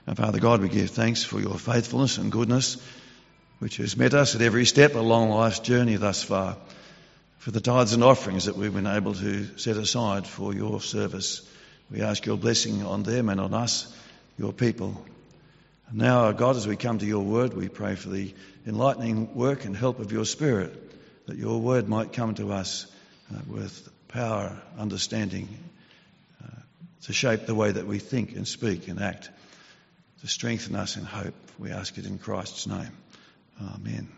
And Father God, we give thanks for your faithfulness and goodness, which has met us at every step along life's journey thus far, for the tithes and offerings that we've been able to set aside for your service. We ask your blessing on them and on us, your people. And now, our God, as we come to your word, we pray for the enlightening work and help of your Spirit, that your word might come to us with power, understanding, to shape the way that we think and speak and act, to strengthen us in hope. We ask it in Christ's name. Amen.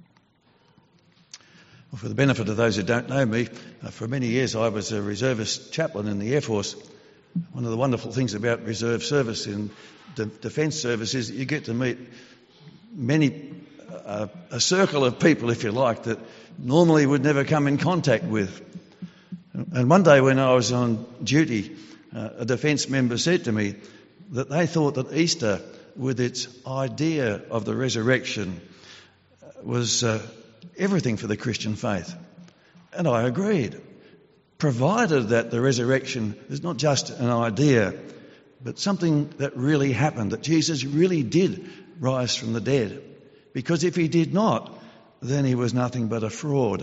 Well, for the benefit of those who don't know me, for many years I was a reservist chaplain in the Air Force. One of the wonderful things about reserve service in defence service is that you get to meet a circle of people, if you like, that normally would never come in contact with. And one day when I was on duty, a defence member said to me that they thought that Easter, with its idea of the resurrection, was everything for the Christian faith. And I agreed, provided that the resurrection is not just an idea, but something that really happened, that Jesus really did rise from the dead. Because if he did not, then he was nothing but a fraud.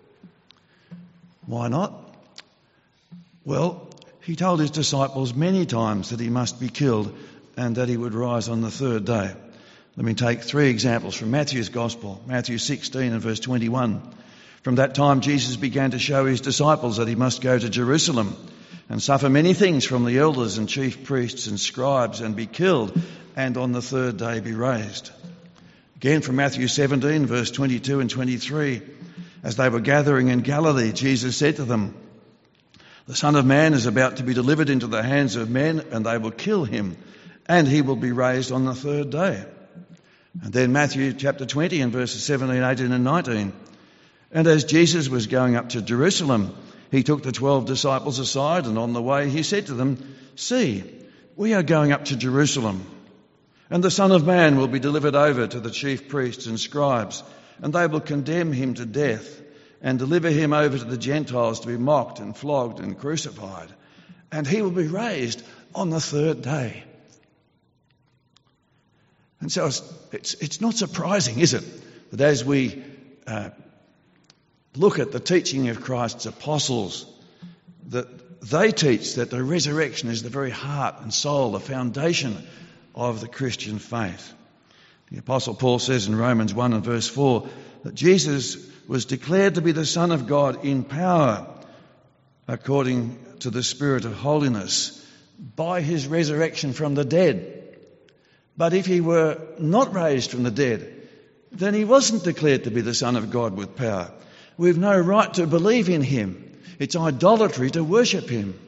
Why not? Well, he told his disciples many times that he must be killed and that he would rise on the third day. Let me take 3 examples from Matthew's Gospel, Matthew 16 and verse 21. From that time Jesus began to show his disciples that he must go to Jerusalem and suffer many things from the elders and chief priests and scribes and be killed and on the third day be raised. Again from Matthew 17 verse 22 and 23. As they were gathering in Galilee, Jesus said to them, "The Son of Man is about to be delivered into the hands of men, and they will kill him, and he will be raised on the third day." And then Matthew chapter 20 and verses 17, 18 and 19. And as Jesus was going up to Jerusalem, he took the 12 disciples aside, and on the way he said to them, "See, we are going up to Jerusalem, and the Son of Man will be delivered over to the chief priests and scribes, and they will condemn him to death and deliver him over to the Gentiles to be mocked and flogged and crucified. And he will be raised on the third day." And so it's not surprising, is it, that as we look at the teaching of Christ's apostles, that they teach that the resurrection is the very heart and soul, the foundation of the Christian faith. The Apostle Paul says in Romans 1 and verse 4 that Jesus was declared to be the Son of God in power according to the Spirit of holiness by his resurrection from the dead. But if he were not raised from the dead, then he wasn't declared to be the Son of God with power. We've no right to believe in him. It's idolatry to worship him.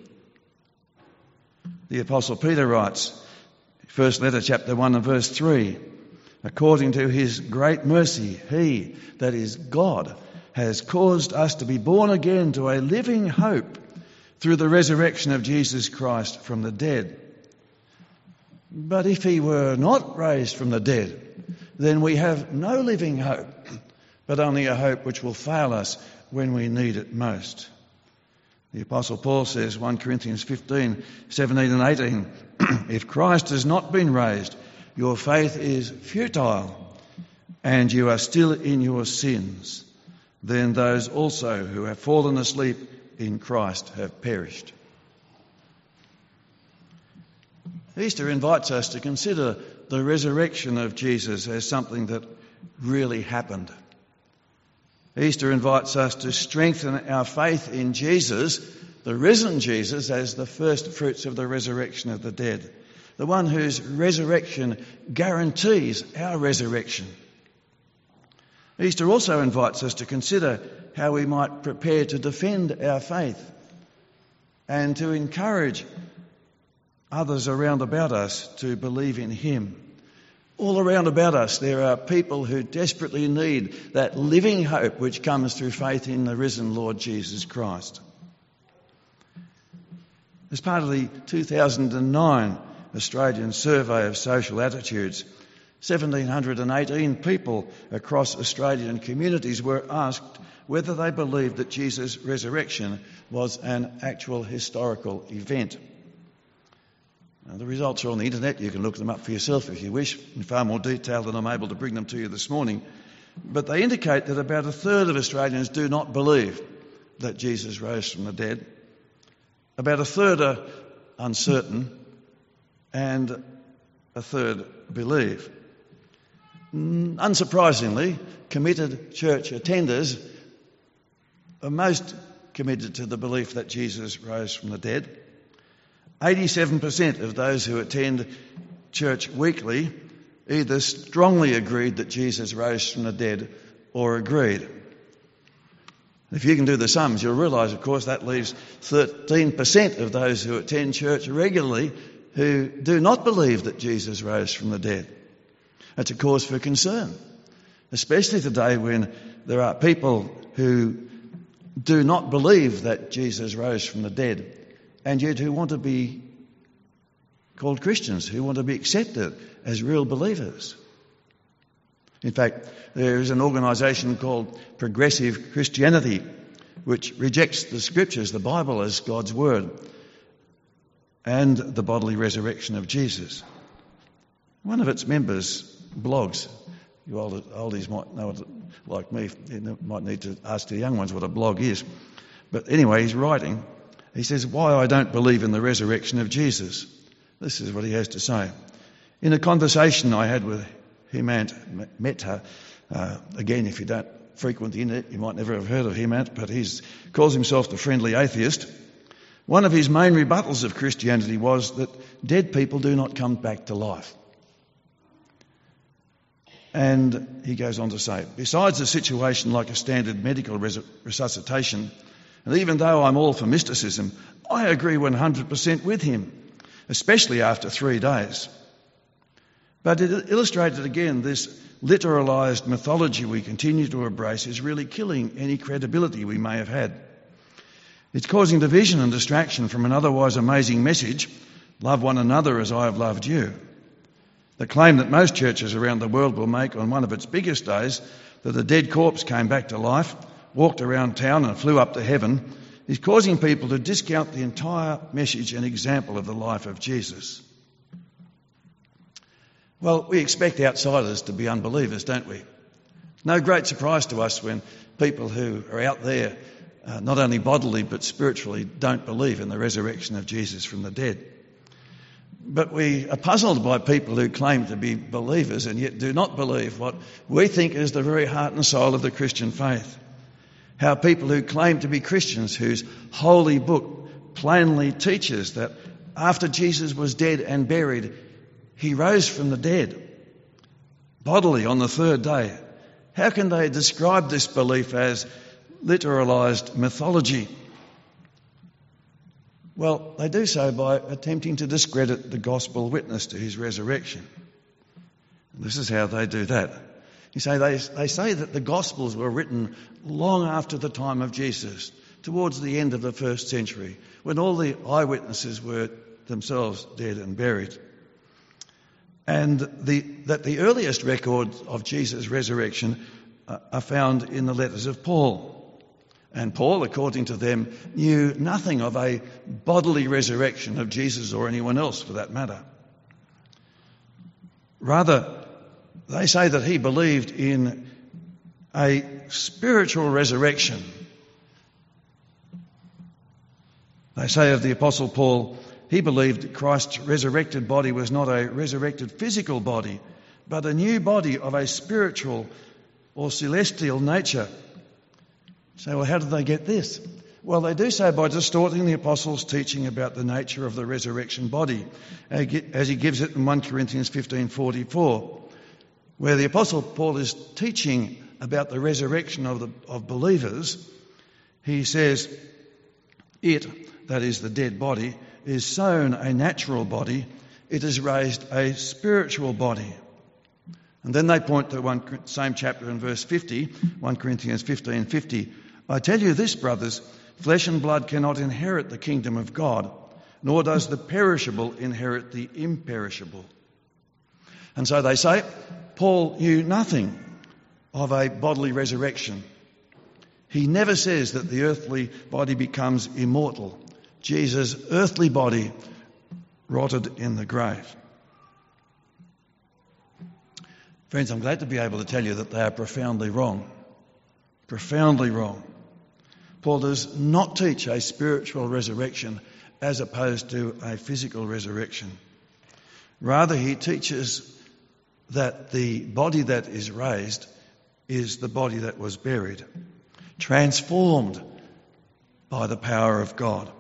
The Apostle Peter writes, First letter, chapter 1 and verse 3, "According to his great mercy, he, that is God, has caused us to be born again to a living hope through the resurrection of Jesus Christ from the dead." But if he were not raised from the dead, then we have no living hope, but only a hope which will fail us when we need it most. The Apostle Paul says, 1 Corinthians 15, 17 and 18, "If Christ has not been raised, your faith is futile, and you are still in your sins. Then those also who have fallen asleep in Christ have perished." Easter invites us to consider the resurrection of Jesus as something that really happened. Easter invites us to strengthen our faith in Jesus, the risen Jesus, as the first fruits of the resurrection of the dead, the one whose resurrection guarantees our resurrection. Easter also invites us to consider how we might prepare to defend our faith and to encourage others around about us to believe in him. All around about us there are people who desperately need that living hope which comes through faith in the risen Lord Jesus Christ. As part of the 2009 Australian Survey of Social Attitudes, 1,718 people across Australian communities were asked whether they believed that Jesus' resurrection was an actual historical event. The results are on the internet. You can look them up for yourself if you wish, in far more detail than I'm able to bring them to you this morning. But they indicate that about a third of Australians do not believe that Jesus rose from the dead. About a third are uncertain, and a third believe. Unsurprisingly, committed church attenders are most committed to the belief that Jesus rose from the dead. 87% of those who attend church weekly either strongly agreed that Jesus rose from the dead or agreed. If you can do the sums, you'll realise, of course, that leaves 13% of those who attend church regularly who do not believe that Jesus rose from the dead. That's a cause for concern, especially today when there are people who do not believe that Jesus rose from the dead, and yet who want to be called Christians, who want to be accepted as real believers. In fact, there is an organisation called Progressive Christianity, which rejects the Scriptures, the Bible, as God's Word, and the bodily resurrection of Jesus. One of its members blogs. You oldies might know it, like me. You might need to ask the young ones what a blog is. But anyway, he's writing. He says, "Why I don't believe in the resurrection of Jesus." This is what he has to say. "In a conversation I had with Hemant Mehta, again, if you don't frequent the internet, you might never have heard of Hemant, but he calls himself the friendly atheist. One of his main rebuttals of Christianity was that dead people do not come back to life. And he goes on to say, besides a situation like a standard medical resuscitation, and even though I'm all for mysticism, I agree 100% with him, especially after 3 days. But it illustrated again this literalised mythology we continue to embrace is really killing any credibility we may have had. It's causing division and distraction from an otherwise amazing message, love one another as I have loved you. The claim that most churches around the world will make on one of its biggest days, that a dead corpse came back to life, walked around town and flew up to heaven, is causing people to discount the entire message and example of the life of Jesus. Well, we expect outsiders to be unbelievers, don't we? No great surprise to us when people who are out there, not only bodily but spiritually, don't believe in the resurrection of Jesus from the dead. But we are puzzled by people who claim to be believers and yet do not believe what we think is the very heart and soul of the Christian faith. How people who claim to be Christians, whose holy book plainly teaches that after Jesus was dead and buried, he rose from the dead, bodily on the third day. How can they describe this belief as literalised mythology? Well, they do so by attempting to discredit the gospel witness to his resurrection. This is how they do that. You say they say that the Gospels were written long after the time of Jesus, towards the end of the first century, when all the eyewitnesses were themselves dead and buried. And that the earliest records of Jesus' resurrection are found in the letters of Paul. And Paul, according to them, knew nothing of a bodily resurrection of Jesus or anyone else for that matter. Rather, they say that he believed in a spiritual resurrection. They say of the Apostle Paul, he believed Christ's resurrected body was not a resurrected physical body, but a new body of a spiritual or celestial nature. So, well, how did they get this? Well, they do so by distorting the Apostle's teaching about the nature of the resurrection body, as he gives it in 1 Corinthians 15:44, where the Apostle Paul is teaching about the resurrection of believers. He says, it, that is the dead body, is sown a natural body, it is raised a spiritual body. And then they point to same chapter in verse 50, 1 Corinthians 15:50. I tell you this, brothers, flesh and blood cannot inherit the kingdom of God, nor does the perishable inherit the imperishable. And so they say, Paul knew nothing of a bodily resurrection. He never says that the earthly body becomes immortal. Jesus' earthly body rotted in the grave. Friends, I'm glad to be able to tell you that they are profoundly wrong. Profoundly wrong. Paul does not teach a spiritual resurrection as opposed to a physical resurrection. Rather, he teaches that the body that is raised is the body that was buried, transformed by the power of God.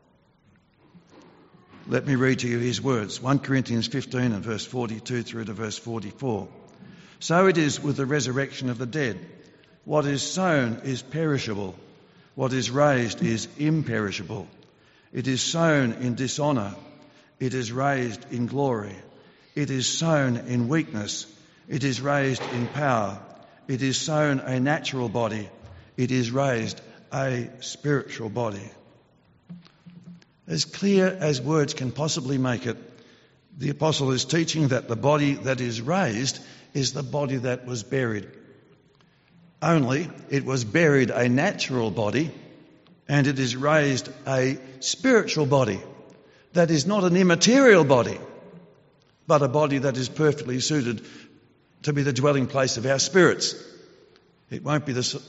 Let me read to you his words. 1 Corinthians 15 and verse 42 through to verse 44. So it is with the resurrection of the dead. What is sown is perishable. What is raised is imperishable. It is sown in dishonour. It is raised in glory. It is sown in weakness. It is raised in power. It is sown a natural body. It is raised a spiritual body. As clear as words can possibly make it, the apostle is teaching that the body that is raised is the body that was buried. Only it was buried a natural body, and it is raised a spiritual body. That is not an immaterial body, but a body that is perfectly suited to be the dwelling place of our spirits. It won't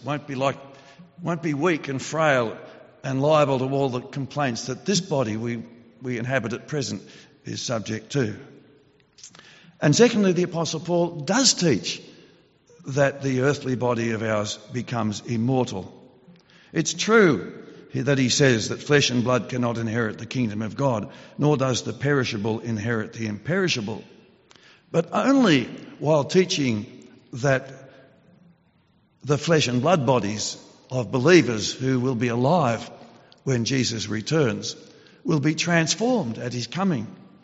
be weak and frail and liable to all the complaints that this body we inhabit at present is subject to. And secondly, the Apostle Paul does teach that the earthly body of ours becomes immortal. It's true that he says that flesh and blood cannot inherit the kingdom of God, nor does the perishable inherit the imperishable. But only while teaching that the flesh and blood bodies of believers who will be alive when Jesus returns will be transformed at his coming.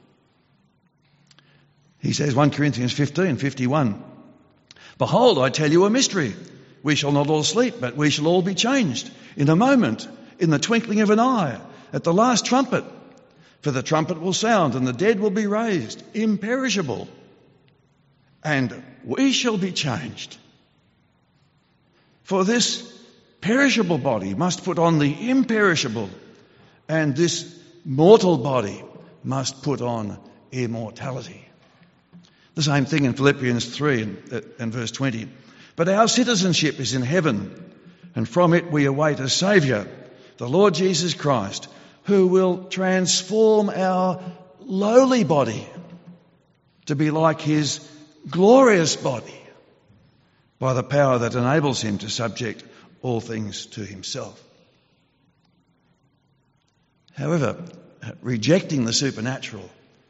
He says, 1 Corinthians 15:51, Behold, I tell you a mystery. We shall not all sleep, but we shall all be changed in a moment, in the twinkling of an eye, at the last trumpet. For the trumpet will sound, and the dead will be raised, imperishable, and we shall be changed. For this perishable body must put on the imperishable, and this mortal body must put on immortality. The same thing in Philippians 3 and verse 20. But our citizenship is in heaven, and from it we await a Saviour, the Lord Jesus Christ, who will transform our lowly body to be like his glorious body by the power that enables him to subject all things to himself. However, rejecting the supernatural,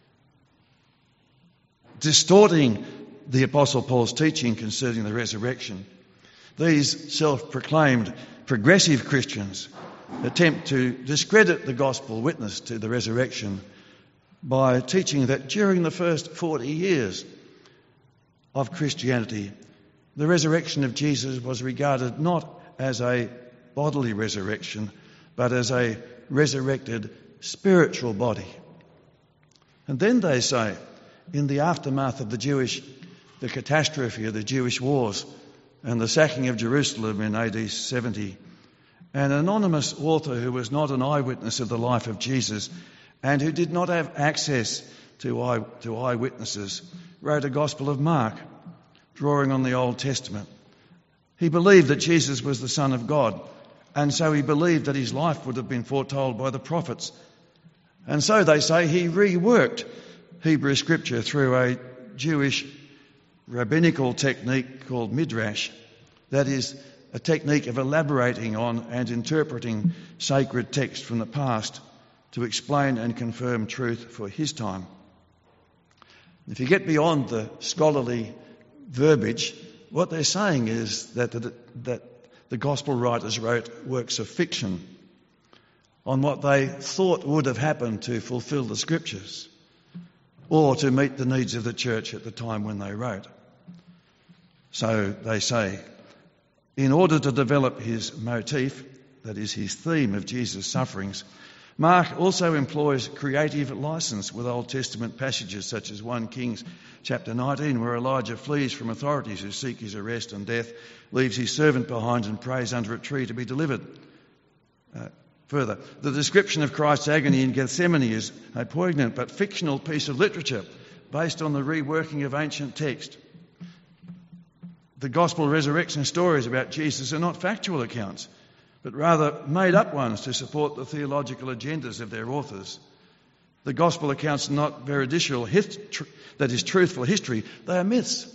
distorting the Apostle Paul's teaching concerning the resurrection, these self-proclaimed progressive Christians attempt to discredit the gospel witness to the resurrection by teaching that during the first 40 years of Christianity, the resurrection of Jesus was regarded not as a bodily resurrection, but as a resurrected spiritual body. And then they say, in the aftermath of the catastrophe of the Jewish wars and the sacking of Jerusalem in AD 70, an anonymous author who was not an eyewitness of the life of Jesus and who did not have access to eyewitnesses wrote a Gospel of Mark, drawing on the Old Testament. He believed that Jesus was the Son of God, and so he believed that his life would have been foretold by the prophets. And so they say he reworked Hebrew Scripture through a Jewish rabbinical technique called midrash, that is, a technique of elaborating on and interpreting sacred text from the past to explain and confirm truth for his time. If you get beyond the scholarly verbiage, what they're saying is that the gospel writers wrote works of fiction on what they thought would have happened to fulfill the Scriptures or to meet the needs of the church at the time when they wrote. So they say, in order to develop his motif, that is his theme of Jesus' sufferings, Mark also employs creative license with Old Testament passages such as 1 Kings chapter 19, where Elijah flees from authorities who seek his arrest and death, leaves his servant behind and prays under a tree to be delivered. Further, the description of Christ's agony in Gethsemane is a poignant but fictional piece of literature based on the reworking of ancient text. The gospel resurrection stories about Jesus are not factual accounts, but rather made-up ones to support the theological agendas of their authors. The gospel accounts are not veridical, that is, truthful history. They are myths.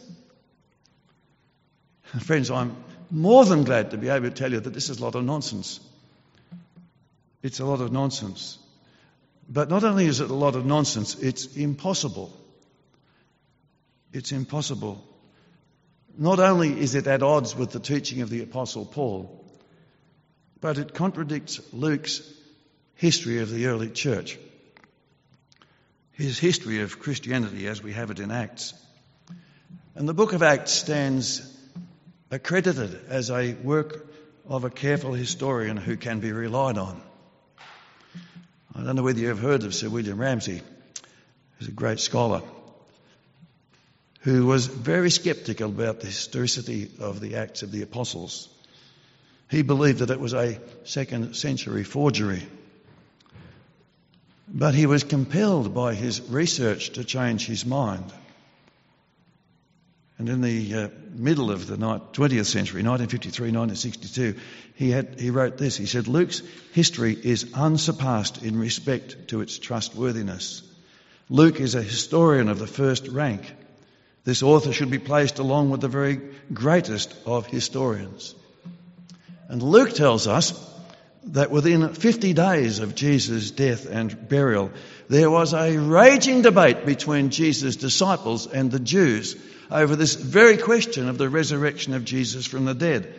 Friends, I'm more than glad to be able to tell you that this is a lot of nonsense. It's a lot of nonsense. But not only is it a lot of nonsense, it's impossible. It's impossible. Not only is it at odds with the teaching of the Apostle Paul, but it contradicts Luke's history of the early church, his history of Christianity as we have it in Acts. And the book of Acts stands accredited as a work of a careful historian who can be relied on. I don't know whether you've heard of Sir William Ramsay, who's a great scholar, who was very sceptical about the historicity of the Acts of the Apostles. He believed that it was a 2nd century forgery. But he was compelled by his research to change his mind. And in the middle of the 20th century, 1953, 1962, he wrote this. He said, Luke's history is unsurpassed in respect to its trustworthiness. Luke is a historian of the first rank. This author should be placed along with the very greatest of historians. And Luke tells us that within 50 days of Jesus' death and burial, there was a raging debate between Jesus' disciples and the Jews over this very question of the resurrection of Jesus from the dead.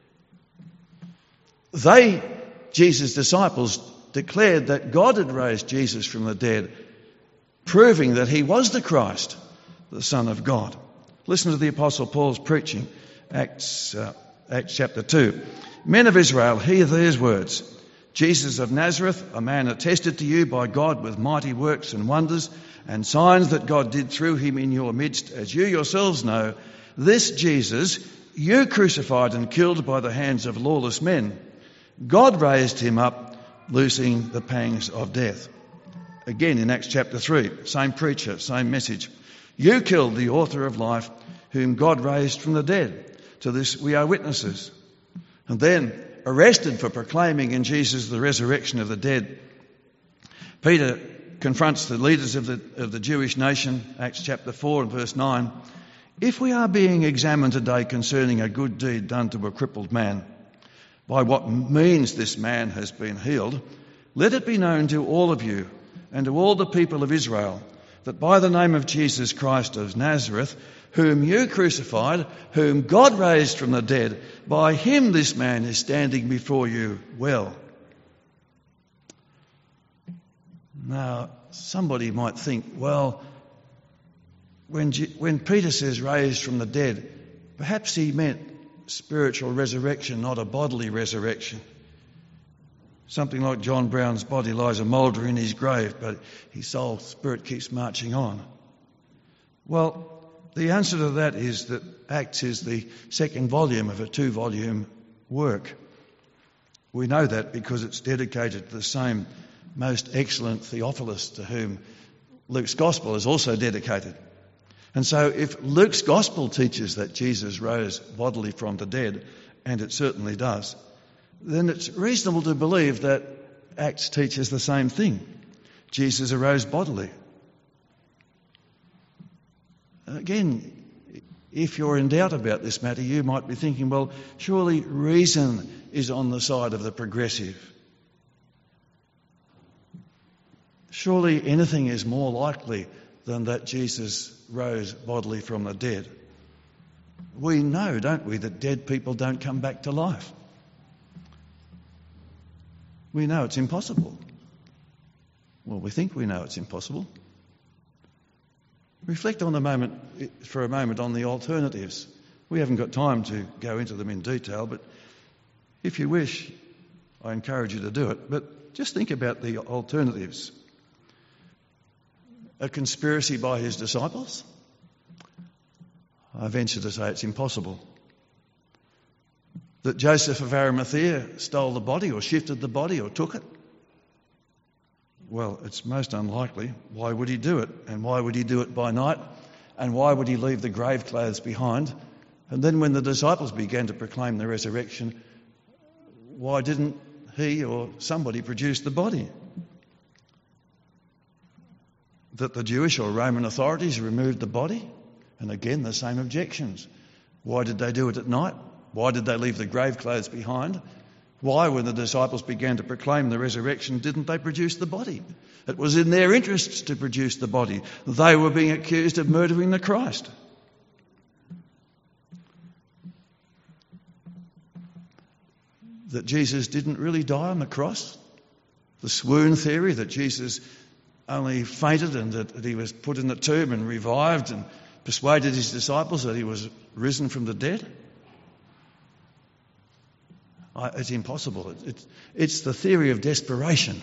Jesus' disciples, declared that God had raised Jesus from the dead, proving that he was the Christ, the Son of God. Listen to the Apostle Paul's preaching, Acts chapter 2. Men of Israel, hear these words. Jesus of Nazareth, a man attested to you by God with mighty works and wonders and signs that God did through him in your midst, as you yourselves know, this Jesus you crucified and killed by the hands of lawless men. God raised him up, loosing the pangs of death. Again in Acts chapter 3, same preacher, same message. You killed the author of life, whom God raised from the dead. To this we are witnesses. And then, arrested for proclaiming in Jesus the resurrection of the dead, Peter confronts the leaders of the Jewish nation, Acts chapter 4 and verse 9. If we are being examined today concerning a good deed done to a crippled man, by what means this man has been healed, let it be known to all of you and to all the people of Israel that by the name of Jesus Christ of Nazareth, whom you crucified, whom God raised from the dead, by him this man is standing before you well. Now, somebody might think, well, when Peter says raised from the dead, perhaps he meant spiritual resurrection, not a bodily resurrection. Something like John Brown's body lies a moulder in his grave, but his soul spirit keeps marching on. Well, the answer to that is that Acts is the second volume of a 2-volume work. We know that because it's dedicated to the same most excellent Theophilus to whom Luke's Gospel is also dedicated. And so if Luke's Gospel teaches that Jesus rose bodily from the dead, and it certainly does, then it's reasonable to believe that Acts teaches the same thing. Jesus arose bodily. Again, if you're in doubt about this matter, you might be thinking, well, surely reason is on the side of the progressive. Surely anything is more likely than that Jesus rose bodily from the dead. We know, don't we, that dead people don't come back to life. We know it's impossible. Well, we think we know it's impossible. Reflect for a moment on the alternatives. We haven't got time to go into them in detail, but if you wish, I encourage you to do it. But just think about the alternatives. A conspiracy by his disciples? I venture to say it's impossible. that Joseph of Arimathea stole the body or shifted the body or took it? Well, it's most unlikely. Why would he do it? And why would he do it by night? And why would he leave the grave clothes behind? And then when the disciples began to proclaim the resurrection, why didn't he or somebody produce the body? That the Jewish or Roman authorities removed the body? And again, the same objections. Why did they do it at night? Why did they leave the grave clothes behind? Why, when the disciples began to proclaim the resurrection, didn't they produce the body? It was in their interests to produce the body. They were being accused of murdering the Christ. That Jesus didn't really die on the cross. The swoon theory that Jesus only fainted and that he was put in the tomb and revived and persuaded his disciples that he was risen from the dead. It's impossible. It's the theory of desperation.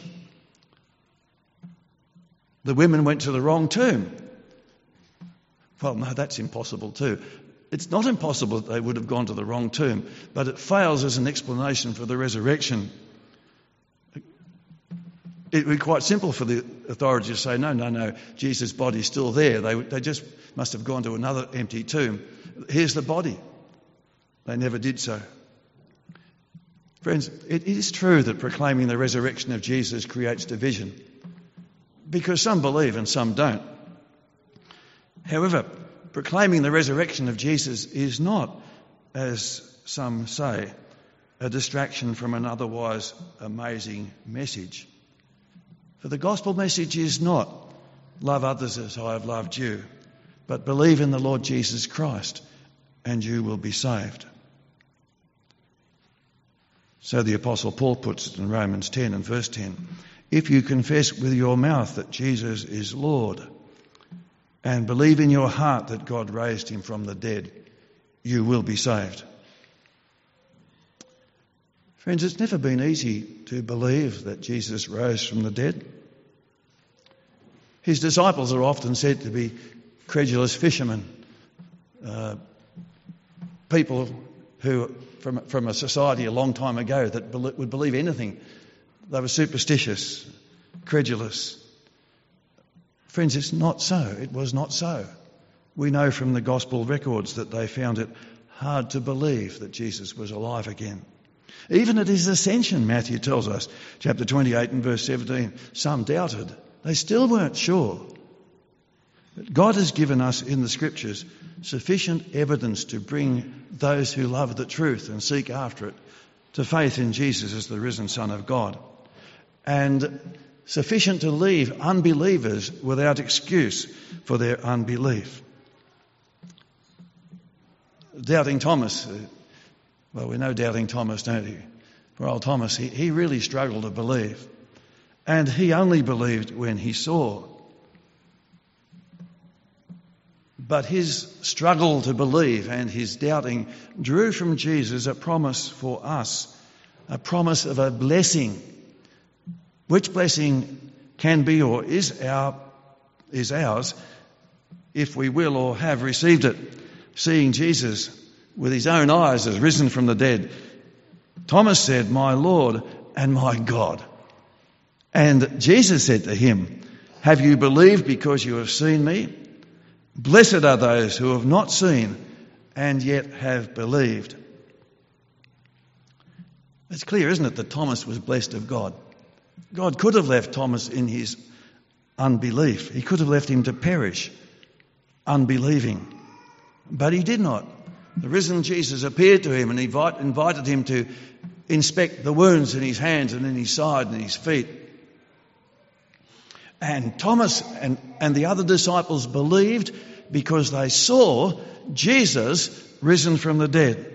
The women went to the wrong tomb. Well, no, that's impossible too. It's not impossible that they would have gone to the wrong tomb, but it fails as an explanation for the resurrection. It would be quite simple for the authorities to say, no, Jesus' body's still there. They just must have gone to another empty tomb. Here's the body. They never did so. Friends, it is true that proclaiming the resurrection of Jesus creates division, because some believe and some don't. However, proclaiming the resurrection of Jesus is not, as some say, a distraction from an otherwise amazing message. For the gospel message is not, love others as I have loved you, but believe in the Lord Jesus Christ and you will be saved. So the Apostle Paul puts it in Romans 10 and verse 10. If you confess with your mouth that Jesus is Lord and believe in your heart that God raised him from the dead, you will be saved. Friends, it's never been easy to believe that Jesus rose from the dead. His disciples are often said to be credulous fishermen, people who, from a society a long time ago that would believe anything. They were superstitious, credulous. Friends, it's not so. It was not so. We know from the gospel records that they found it hard to believe that Jesus was alive again. Even at his ascension, Matthew tells us, chapter 28 and verse 17, some doubted. They still weren't sure. But God has given us in the Scriptures sufficient evidence to bring those who love the truth and seek after it to faith in Jesus as the risen Son of God. And sufficient to leave unbelievers without excuse for their unbelief. Doubting Thomas, well, we know Doubting Thomas, don't we? Poor old Thomas, he really struggled to believe. And he only believed when he saw. But his struggle to believe and his doubting drew from Jesus a promise for us, a promise of a blessing. Which blessing can be or is ours if we will or have received it, seeing Jesus with his own eyes as risen from the dead. Thomas said, "My Lord and my God." And Jesus said to him, "Have you believed because you have seen me? Blessed are those who have not seen and yet have believed." It's clear, isn't it, that Thomas was blessed of God. God could have left Thomas in his unbelief. He could have left him to perish, unbelieving. But he did not. The risen Jesus appeared to him and invited him to inspect the wounds in his hands and in his side and his feet. And Thomas and the other disciples believed because they saw Jesus risen from the dead.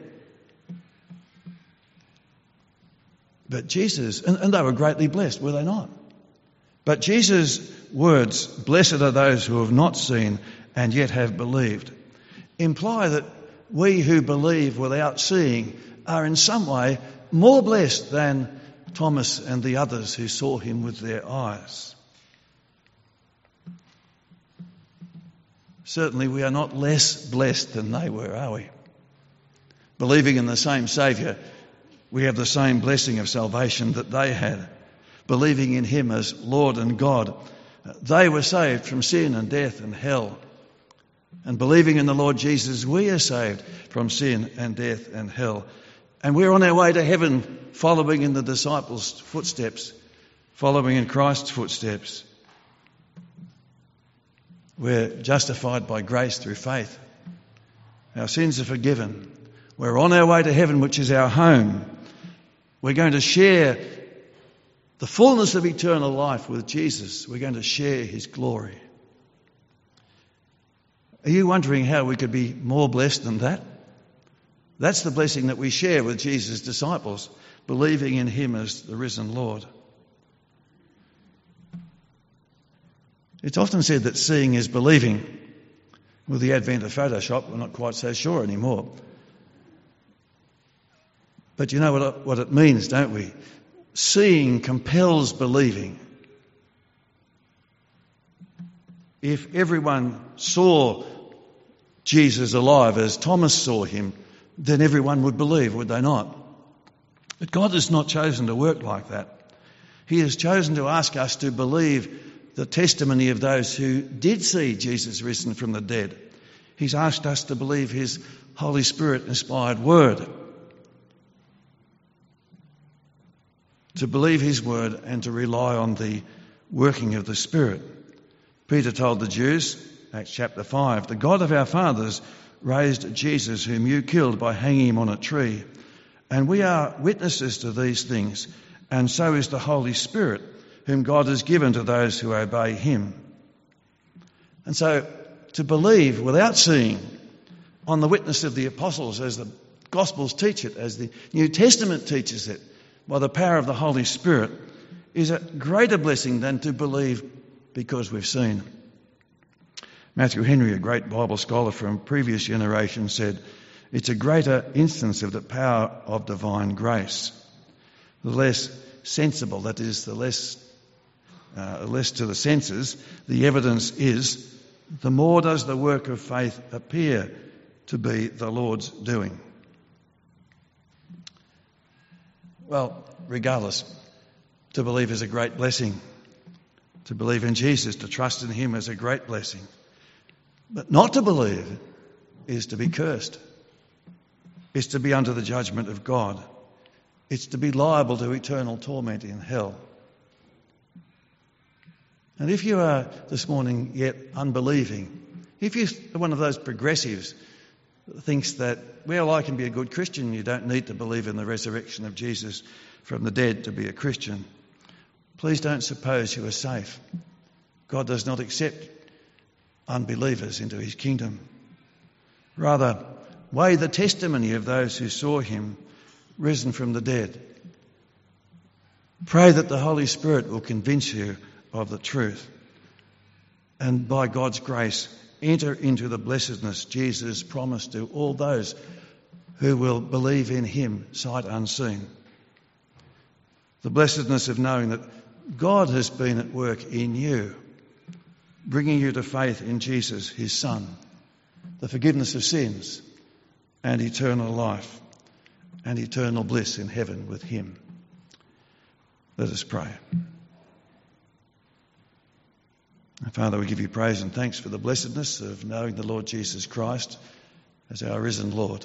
But Jesus, and they were greatly blessed, were they not? But Jesus' words, "Blessed are those who have not seen and yet have believed," imply that we who believe without seeing are in some way more blessed than Thomas and the others who saw him with their eyes. Certainly we are not less blessed than they were, are we? Believing in the same Saviour We have the same blessing of salvation that they had, believing in him as Lord and God. They were saved from sin and death and hell. And believing in the Lord Jesus, we are saved from sin and death and hell. And we're on our way to heaven, following in the disciples' footsteps, following in Christ's footsteps. We're justified by grace through faith. Our sins are forgiven. We're on our way to heaven, which is our home. We're going to share the fullness of eternal life with Jesus. We're going to share his glory. Are you wondering how we could be more blessed than that? That's the blessing that we share with Jesus' disciples, believing in him as the risen Lord. It's often said that seeing is believing. With the advent of Photoshop, we're not quite so sure anymore. But you know what it means, don't we? Seeing compels believing. If everyone saw Jesus alive as Thomas saw him, then everyone would believe, would they not? But God has not chosen to work like that. He has chosen to ask us to believe the testimony of those who did see Jesus risen from the dead. He's asked us to believe his Holy Spirit-inspired word. To believe his word and to rely on the working of the Spirit. Peter told the Jews, Acts chapter 5, the God of our fathers raised Jesus, whom you killed by hanging him on a tree. And we are witnesses to these things, and so is the Holy Spirit, whom God has given to those who obey him. And so, to believe without seeing on the witness of the apostles, as the Gospels teach it, as the New Testament teaches it, by the power of the Holy Spirit, is a greater blessing than to believe because we've seen. Matthew Henry, a great Bible scholar from previous generations, said, it's a greater instance of the power of divine grace. The less sensible, that is, the less to the senses, the evidence is, the more does the work of faith appear to be the Lord's doing. Well, regardless, to believe is a great blessing. To believe in Jesus, to trust in him is a great blessing. But not to believe is to be cursed. It's to be under the judgment of God. It's to be liable to eternal torment in hell. And if you are this morning yet unbelieving, if you're one of those progressives that thinks that, well, I can be a good Christian, you don't need to believe in the resurrection of Jesus from the dead to be a Christian, please don't suppose you are safe. God does not accept unbelievers into his kingdom. Rather, weigh the testimony of those who saw him risen from the dead. Pray that the Holy Spirit will convince you of the truth. And by God's grace, enter into the blessedness Jesus promised to all those who will believe in him sight unseen. The blessedness of knowing that God has been at work in you, bringing you to faith in Jesus, his Son, the forgiveness of sins and eternal life and eternal bliss in heaven with him. Let us pray. Father, we give you praise and thanks for the blessedness of knowing the Lord Jesus Christ as our risen Lord.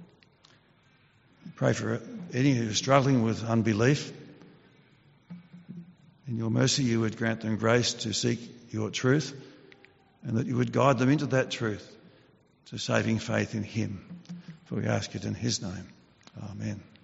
Pray for any who are struggling with unbelief. In your mercy, you would grant them grace to seek your truth, and that you would guide them into that truth, to saving faith in him. For we ask it in his name. Amen.